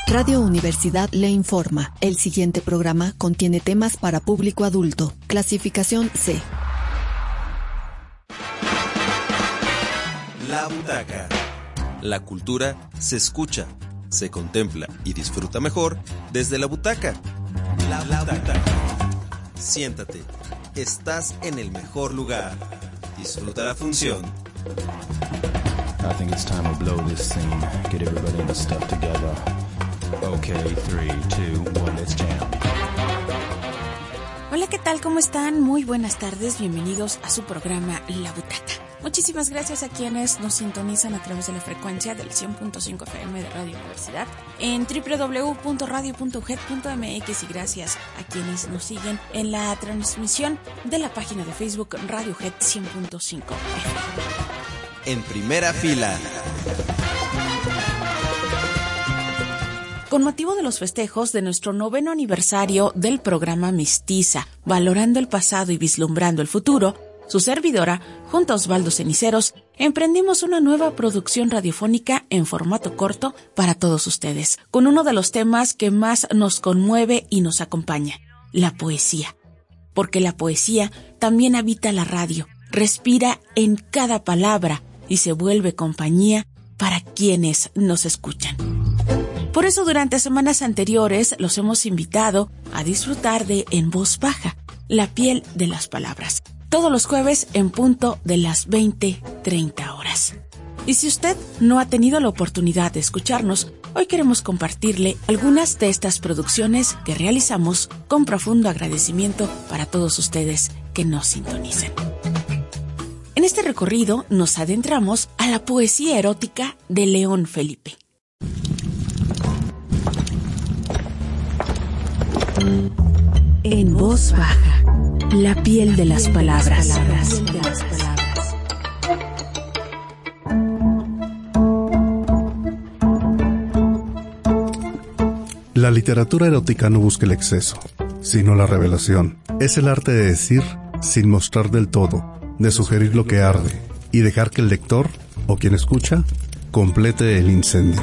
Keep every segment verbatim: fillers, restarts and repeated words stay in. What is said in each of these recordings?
Radio Universidad le informa. El siguiente programa contiene temas para público adulto. Clasificación C. La butaca. La cultura se escucha, se contempla y disfruta mejor desde la butaca. La butaca. Siéntate. Estás en el mejor lugar. Disfruta la función. I think it's time to blow this scene. Get everybody in the stuff together. Okay, three, two, one, let's jam. Hola, ¿qué tal? ¿Cómo están? Muy buenas tardes, bienvenidos a su programa La Butaca. Muchísimas gracias a quienes nos sintonizan a través de la frecuencia del cien punto cinco F M de Radio Universidad en doble u doble u doble u punto radio punto u g e d punto m x y gracias a quienes nos siguen en la transmisión de la página de Facebook Radio U G E D cien punto cinco F M. En primera fila. Con motivo de los festejos de nuestro noveno aniversario del programa Mestiza, valorando el pasado y vislumbrando el futuro, su servidora, junto a Osvaldo Ceniceros, emprendimos una nueva producción radiofónica en formato corto para todos ustedes, con uno de los temas que más nos conmueve y nos acompaña, la poesía. Porque la poesía también habita la radio, respira en cada palabra y se vuelve compañía para quienes nos escuchan. Por eso durante semanas anteriores los hemos invitado a disfrutar de En Voz Baja, la piel de las palabras, todos los jueves en punto de las veinte treinta horas. Y si usted no ha tenido la oportunidad de escucharnos, hoy queremos compartirle algunas de estas producciones que realizamos con profundo agradecimiento para todos ustedes que nos sintonizan. En este recorrido nos adentramos a la poesía erótica de León Felipe. En voz baja, la piel de las palabras. La literatura erótica no busca el exceso, sino la revelación. Es el arte de decir sin mostrar del todo, de sugerir lo que arde y dejar que el lector, o quien escucha, complete el incendio.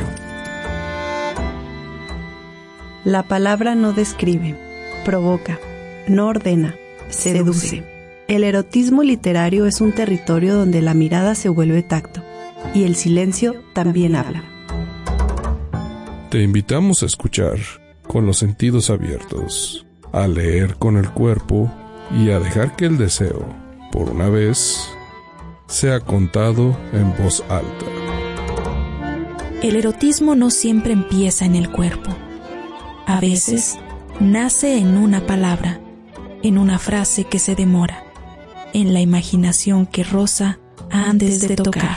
La palabra no describe, provoca, no ordena, seduce. El erotismo literario es un territorio donde la mirada se vuelve tacto y el silencio también habla. Te invitamos a escuchar con los sentidos abiertos, a leer con el cuerpo y a dejar que el deseo, por una vez, sea contado en voz alta. El erotismo no siempre empieza en el cuerpo. A veces nace en una palabra, en una frase que se demora, en la imaginación que roza antes de tocar.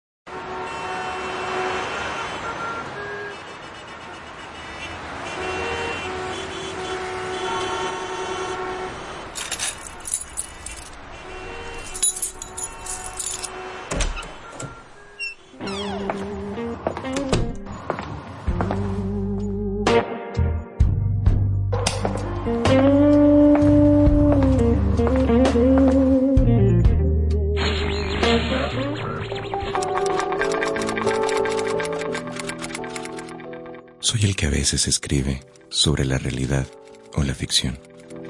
Soy el que a veces escribe sobre la realidad o la ficción.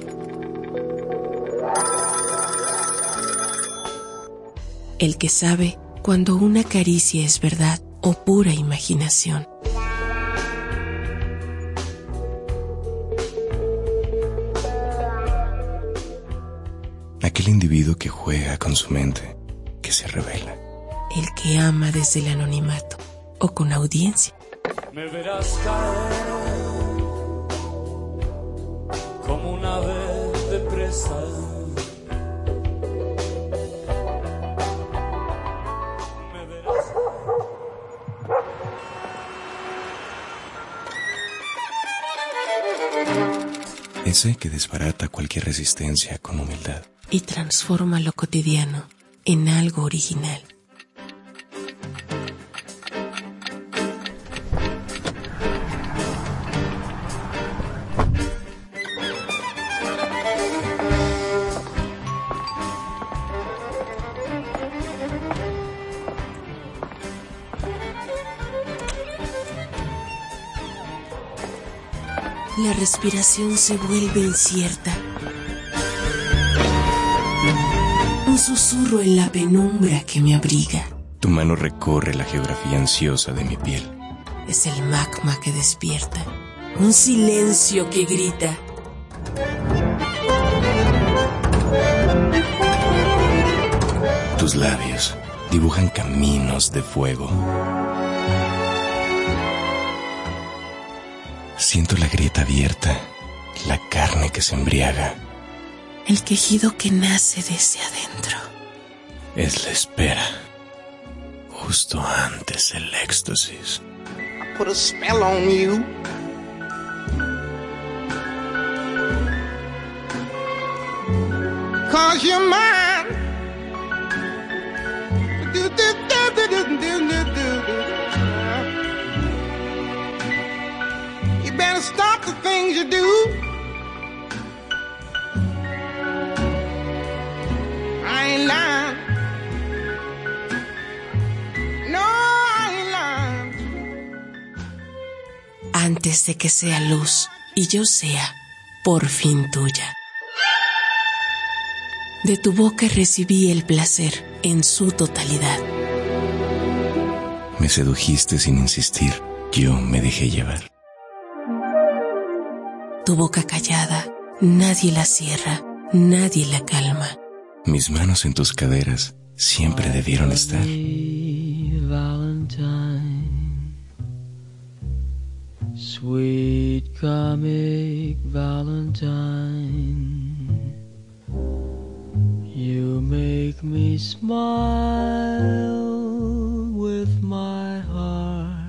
El que sabe cuando una caricia es verdad o pura imaginación. Aquel individuo que juega con su mente, que se revela. El que ama desde el anonimato o con audiencia. Me verás caer como una ave de presa. Me verás Ese que desbarata cualquier resistencia con humildad. Y transforma lo cotidiano en algo original. La respiración se vuelve incierta. Un susurro en la penumbra que me abriga. Tu mano recorre la geografía ansiosa de mi piel. Es el magma que despierta. Un silencio que grita. Tus labios dibujan caminos de fuego. Siento la grieta abierta, la carne que se embriaga. El quejido que nace desde adentro. Es la espera, justo antes del éxtasis. I put a spell on you. Cause you're mine. Do, do, do, do, do, do, do, do. You better stop the things you do. I ain't lying. No, I ain't lying. Antes de que sea luz y yo sea por fin tuya. De tu boca recibí el placer en su totalidad. Me sedujiste sin insistir, yo me dejé llevar. Tu boca callada, nadie la cierra, nadie la calma. Mis manos en tus caderas siempre debieron estar. Valentine, sweet comic Valentine, you make me smile with my heart.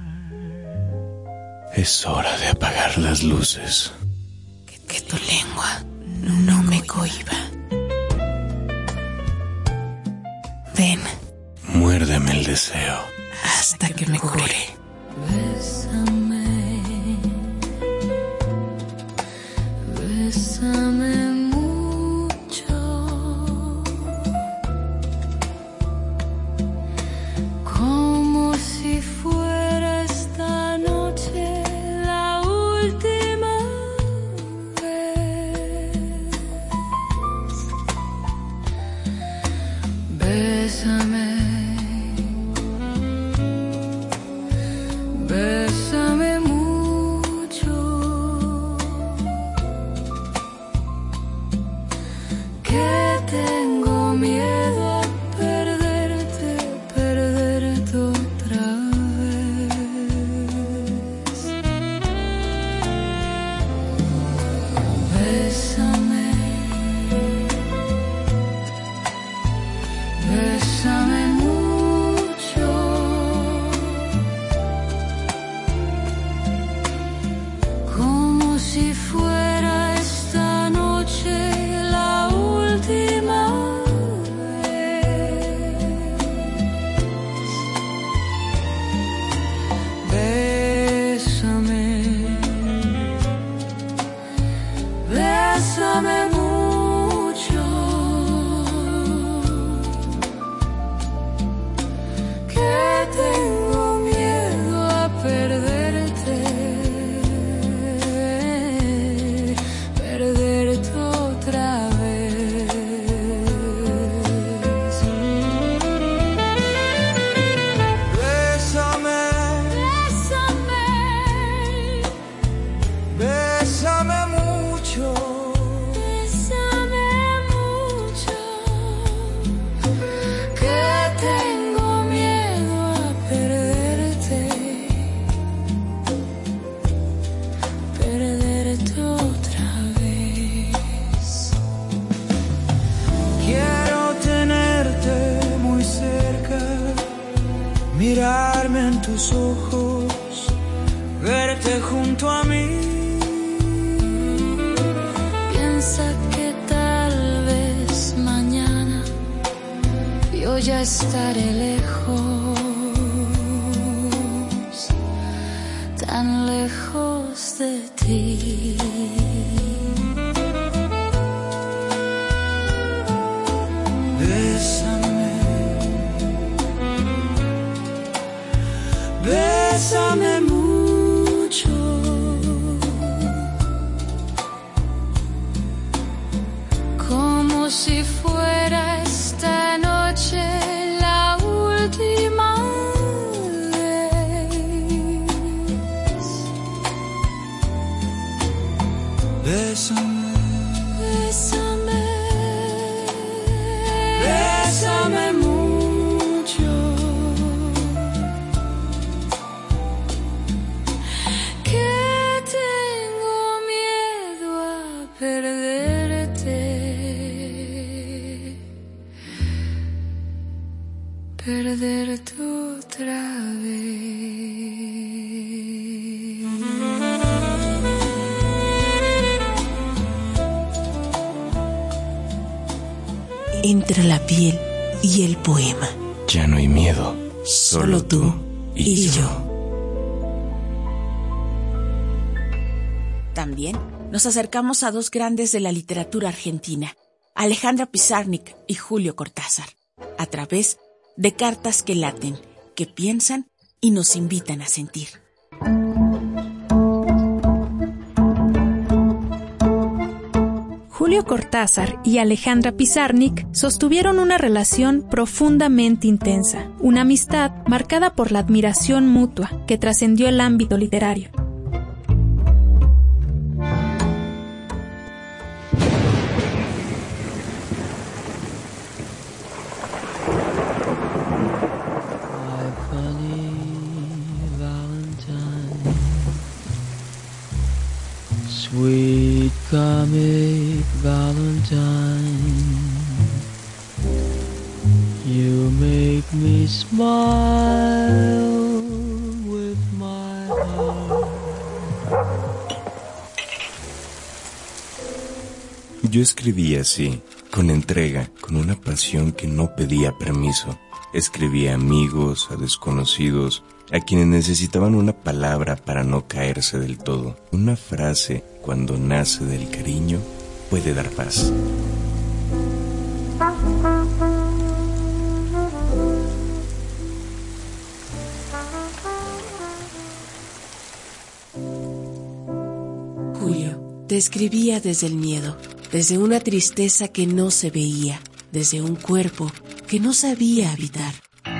Es hora de apagar las luces. Que, que tu lengua no me cohiba. Ven. Muérdeme el deseo. Hasta que me cure. Bésame, bésame mucho, como si fuera esta noche la última vez. Bésame. Bésame mucho, que tengo miedo a perderte, perderte otra vez. Bésame, bésame mucho, como si fuera esta noche la última vez. Bésame, bésame mucho, que tengo miedo a perderte, perderte otra vez. Bésame, bésame, bésame mucho, bésame mucho, que tengo miedo a perderte, perderte otra vez. Quiero tenerte muy cerca, mirarme en tus ojos, verte junto a mí. Piensa que tal vez mañana yo ya estaré lejos, tan lejos de ti. Bésame, bésame mucho, entre la piel y el poema. Ya no hay miedo, solo, solo tú y, y yo. yo. También nos acercamos a dos grandes de la literatura argentina, Alejandra Pizarnik y Julio Cortázar, a través de cartas que laten, que piensan y nos invitan a sentir. Julio Cortázar y Alejandra Pizarnik sostuvieron una relación profundamente intensa, una amistad marcada por la admiración mutua que trascendió el ámbito literario. Sweet comic Valentine, you make me smile with my heart. Yo escribí así, con entrega, con una pasión que no pedía permiso. Escribí a amigos, a desconocidos, a quienes necesitaban una palabra para no caerse del todo. Una frase, cuando nace del cariño, puede dar paz. Julio, te escribía desde el miedo, desde una tristeza que no se veía, desde un cuerpo que no sabía habitar.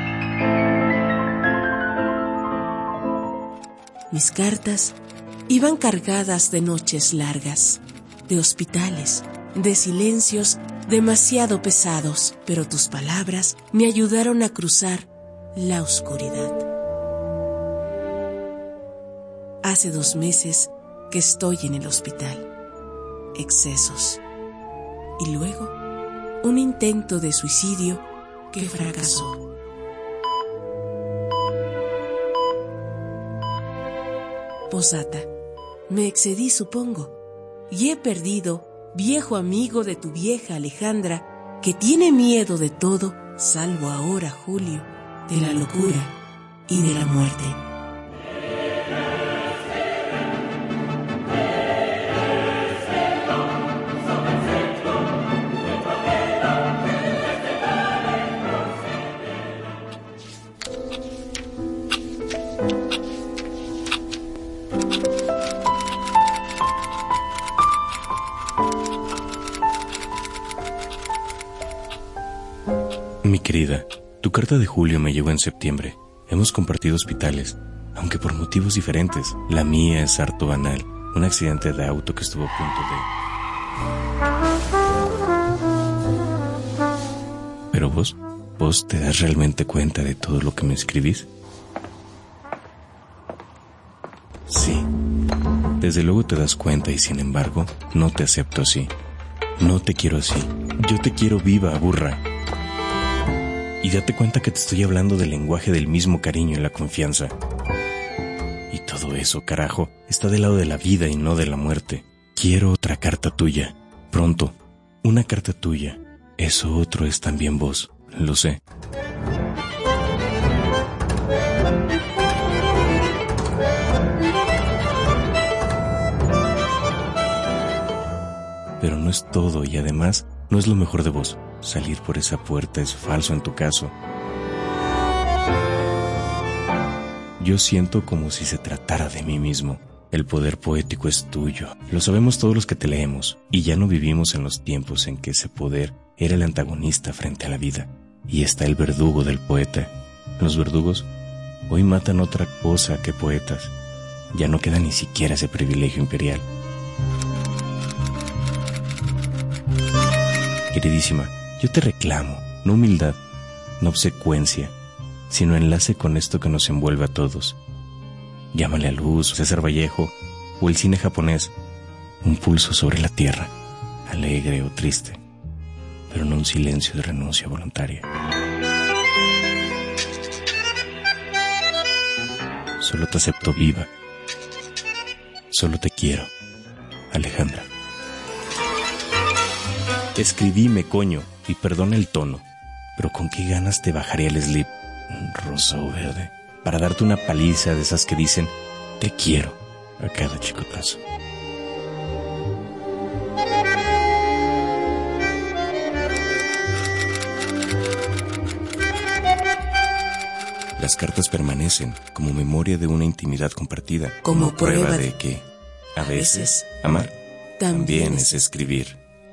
Mis cartas iban cargadas de noches largas, de hospitales, de silencios demasiado pesados, pero tus palabras me ayudaron a cruzar la oscuridad. Hace dos meses que estoy en el hospital. Excesos. Y luego, un intento de suicidio que fracasó. Posdata, me excedí, supongo, y he perdido, viejo amigo de tu vieja Alejandra, que tiene miedo de todo, salvo ahora, Julio, de la locura y de la muerte. Mi querida, tu carta de Julio me llegó en septiembre. Hemos compartido hospitales, aunque por motivos diferentes. La mía es harto banal, un accidente de auto que estuvo a punto de... Pero vos, vos te das realmente cuenta de todo lo que me escribís. Sí, desde luego te das cuenta y sin embargo, no te acepto así. No te quiero así. Yo te quiero viva, burra. Y date cuenta que te estoy hablando del lenguaje del mismo cariño y la confianza. Y todo eso, carajo, está del lado de la vida y no de la muerte. Quiero otra carta tuya. Pronto. Una carta tuya. Eso otro es también vos. Lo sé. Pero no es todo y además no es lo mejor de vos. Salir por esa puerta es falso en tu caso. Yo siento como si se tratara de mí mismo. El poder poético es tuyo. Lo sabemos todos los que te leemos. Y ya no vivimos en los tiempos en que ese poder era el antagonista frente a la vida. Y está el verdugo del poeta. Los verdugos hoy matan otra cosa que poetas. Ya no queda ni siquiera ese privilegio imperial. Queridísima, yo te reclamo, no humildad, no obsecuencia, sino enlace con esto que nos envuelve a todos. Llámale a luz, César Vallejo, o el cine japonés, un pulso sobre la tierra, alegre o triste, pero no un silencio de renuncia voluntaria. Solo te acepto viva, solo te quiero, Alejandra. Escribime, coño. Y perdona el tono, pero con qué ganas te bajaría el slip, rosa o verde, para darte una paliza de esas que dicen te quiero a cada chicotazo. Las cartas permanecen como memoria de una intimidad compartida, como, como prueba, prueba de, de que, a veces, amar también, también es escribir.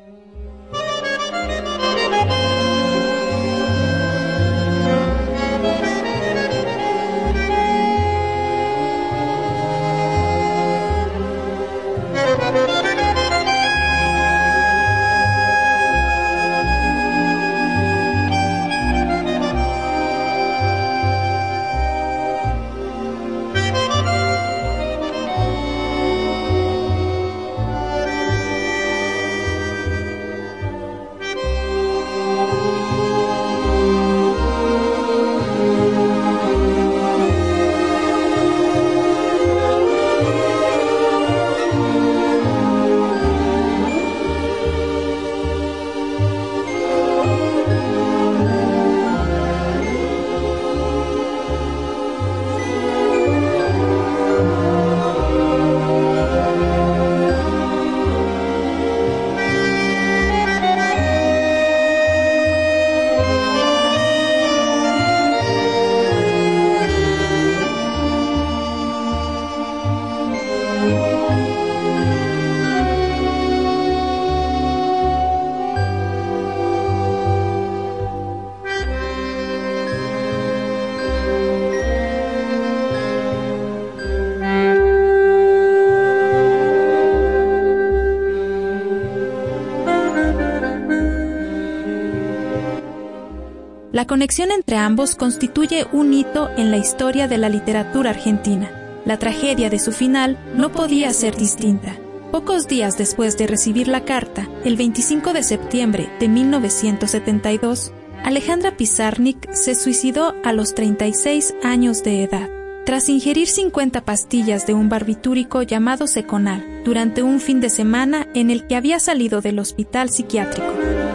La conexión entre ambos constituye un hito en la historia de la literatura argentina. La tragedia de su final no podía ser distinta. Pocos días después de recibir la carta, el veinticinco de septiembre de mil novecientos setenta y dos, Alejandra Pizarnik se suicidó a los treinta y seis años de edad, tras ingerir cincuenta pastillas de un barbitúrico llamado Seconal, durante un fin de semana en el que había salido del hospital psiquiátrico.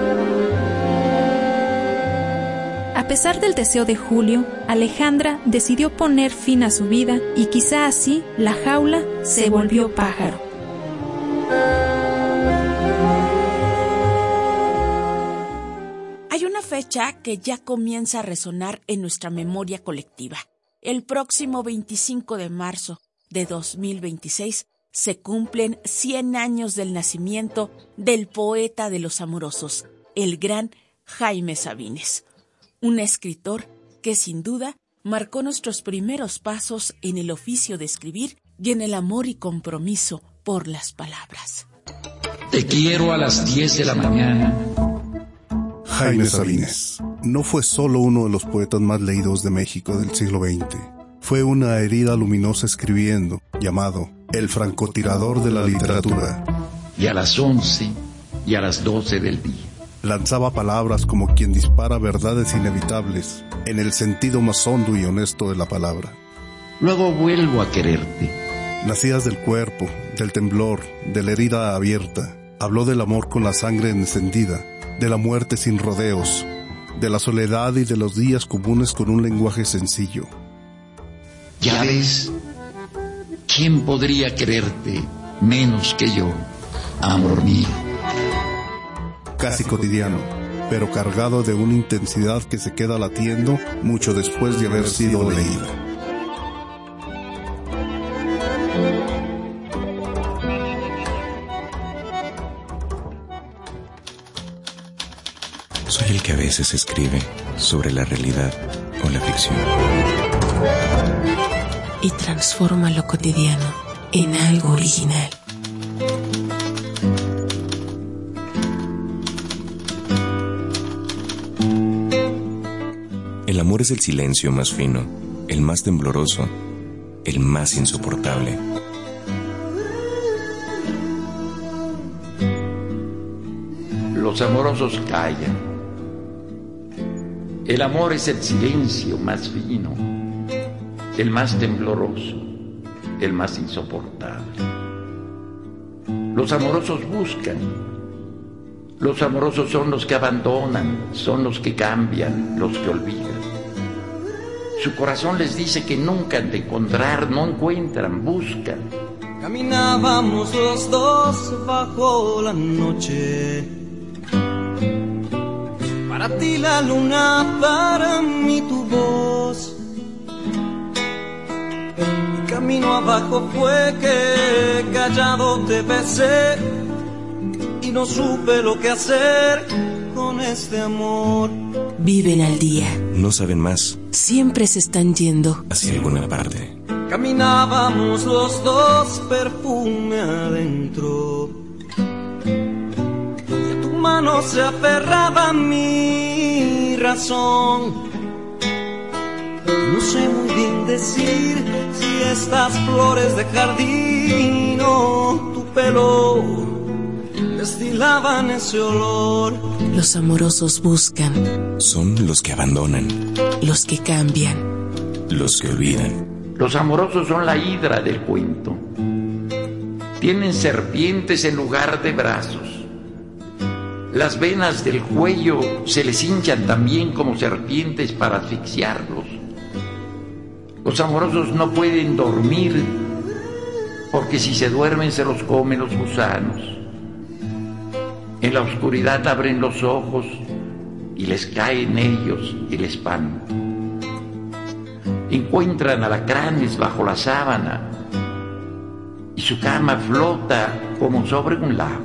A pesar del deseo de Julio, Alejandra decidió poner fin a su vida y quizá así la jaula se volvió pájaro. Hay una fecha que ya comienza a resonar en nuestra memoria colectiva. El próximo veinticinco de marzo de dos mil veintiséis se cumplen cien años del nacimiento del poeta de los amorosos, el gran Jaime Sabines. Un escritor que sin duda marcó nuestros primeros pasos en el oficio de escribir y en el amor y compromiso por las palabras. Te quiero a las diez de la mañana. Jaime Sabines no fue solo uno de los poetas más leídos de México del siglo veinte. Fue una herida luminosa escribiendo, llamado el francotirador de la literatura. Y a las once y a las doce del día. Lanzaba palabras como quien dispara verdades inevitables, en el sentido más hondo y honesto de la palabra. Luego vuelvo a quererte. Nacidas del cuerpo, del temblor, de la herida abierta, habló del amor con la sangre encendida, de la muerte sin rodeos, de la soledad y de los días comunes con un lenguaje sencillo. Ya ves, ¿quién podría quererte menos que yo, amor mío? Casi cotidiano, pero cargado de una intensidad que se queda latiendo mucho después de haber sido leído. Soy el que a veces escribe sobre la realidad o la ficción. Y transforma lo cotidiano en algo original. El amor es el silencio más fino, el más tembloroso, el más insoportable. Los amorosos callan. El amor es el silencio más fino, el más tembloroso, el más insoportable. Los amorosos buscan, Los amorosos son los que abandonan, son los que cambian, los que olvidan. Su corazón les dice que nunca han de encontrar, no encuentran, buscan. Caminábamos los dos bajo la noche. Para ti la luna, para mí tu voz. Y camino abajo fue que callado te besé y no supe lo que hacer con este amor. Viven al día. No saben más. Siempre se están yendo hacia alguna parte. Caminábamos los dos, perfume adentro. Y tu mano se aferraba a mi razón. No sé muy bien decir si estas flores de jardín o tu pelo destilaban ese olor. Los amorosos buscan. Son los que abandonan. Los que cambian. Los que olvidan. Los amorosos son la hidra del cuento. Tienen serpientes en lugar de brazos. Las venas del cuello se les hinchan también como serpientes para asfixiarlos. Los amorosos no pueden dormir porque si se duermen se los comen los gusanos. En la oscuridad abren los ojos y les cae en ellos el espanto. Encuentran alacranes bajo la sábana y su cama flota como sobre un lago.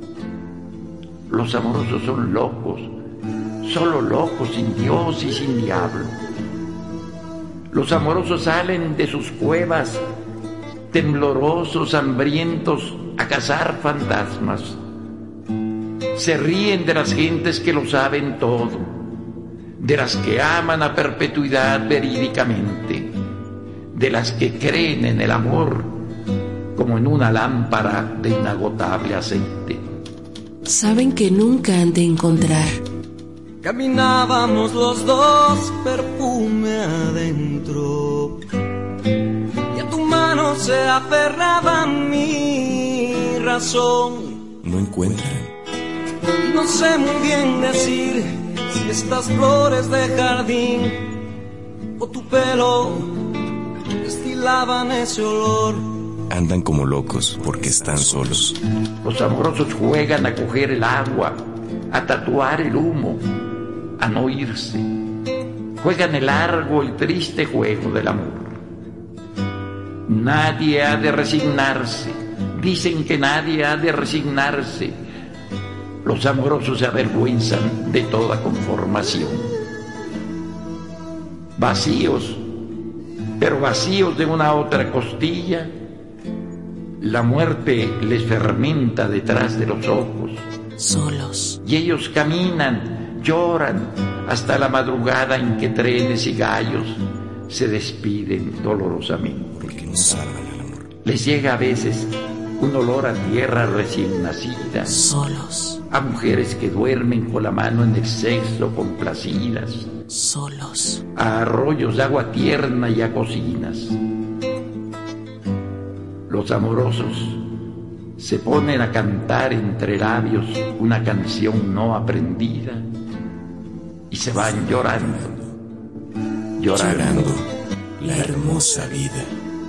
Los amorosos son locos, solo locos, sin Dios y sin diablo. Los amorosos salen de sus cuevas, temblorosos, hambrientos, a cazar fantasmas. Se ríen de las gentes que lo saben todo, de las que aman a perpetuidad verídicamente, de las que creen en el amor como en una lámpara de inagotable aceite. Saben que nunca han de encontrar. Caminábamos los dos, perfume adentro, y a tu mano se aferraba mi razón. No encuentran. No sé muy bien decir si estas flores de jardín o tu pelo destilaban ese olor. Andan como locos porque están solos. Los amorosos juegan a coger el agua, a tatuar el humo, a no irse. Juegan el largo y triste juego del amor. Nadie ha de resignarse. Dicen que nadie ha de resignarse. Los amorosos se avergüenzan de toda conformación. Vacíos, pero vacíos de una otra costilla, la muerte les fermenta detrás de los ojos. Solos. Y ellos caminan, lloran, hasta la madrugada en que trenes y gallos se despiden dolorosamente. Porque no salvan al amor. Les llega a veces un olor a tierra recién nacida. Solos. A mujeres que duermen con la mano en el sexo complacidas. Solos. A arroyos de agua tierna y a cocinas. Los amorosos se ponen a cantar entre labios una canción no aprendida y se van llorando, llorando, llorando la hermosa vida.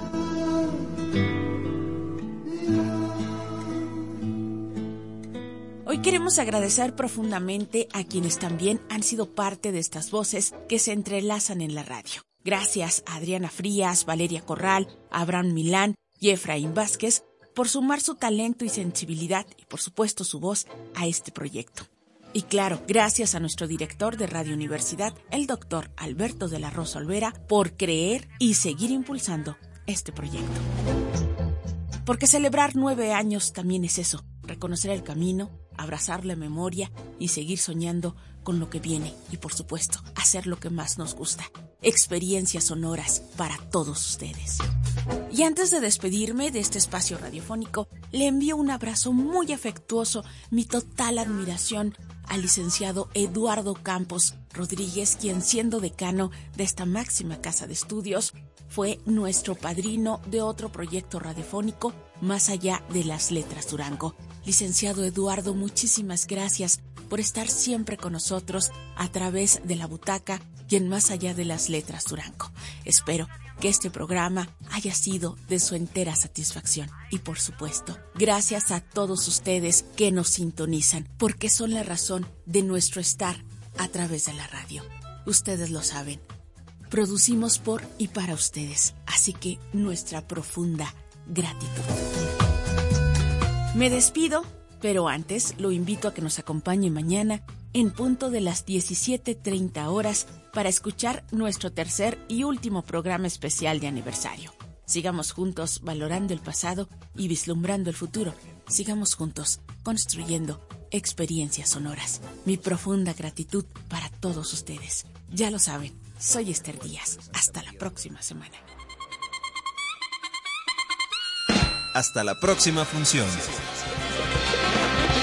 Hoy queremos agradecer profundamente a quienes también han sido parte de estas voces que se entrelazan en la radio. Gracias a Adriana Frías, Valeria Corral, Abraham Milán y Efraín Vázquez por sumar su talento y sensibilidad y por supuesto su voz a este proyecto. Y claro, gracias a nuestro director de Radio Universidad, el doctor Alberto de la Rosa Olvera, por creer y seguir impulsando este proyecto. Porque celebrar nueve años también es eso, reconocer el camino, abrazar la memoria y seguir soñando con lo que viene y, por supuesto, hacer lo que más nos gusta. Experiencias sonoras para todos ustedes. Y antes de despedirme de este espacio radiofónico, le envío un abrazo muy afectuoso, mi total admiración al licenciado Eduardo Campos Rodríguez, quien siendo decano de esta máxima casa de estudios, fue nuestro padrino de otro proyecto radiofónico, Más allá de las letras Durango. Licenciado Eduardo, muchísimas gracias por estar siempre con nosotros a través de La Butaca y en Más allá de las letras Durango. Espero que este programa haya sido de su entera satisfacción. Y por supuesto, gracias a todos ustedes que nos sintonizan, porque son la razón de nuestro estar a través de la radio. Ustedes lo saben. Producimos por y para ustedes, así que nuestra profunda gratitud. Me despido, pero antes lo invito a que nos acompañe mañana en punto de las diecisiete treinta horas para escuchar nuestro tercer y último programa especial de aniversario. Sigamos juntos valorando el pasado y vislumbrando el futuro. Sigamos juntos construyendo experiencias sonoras. Mi profunda gratitud para todos ustedes. Ya lo saben, soy Esther Díaz. Hasta la próxima semana. Hasta la próxima función.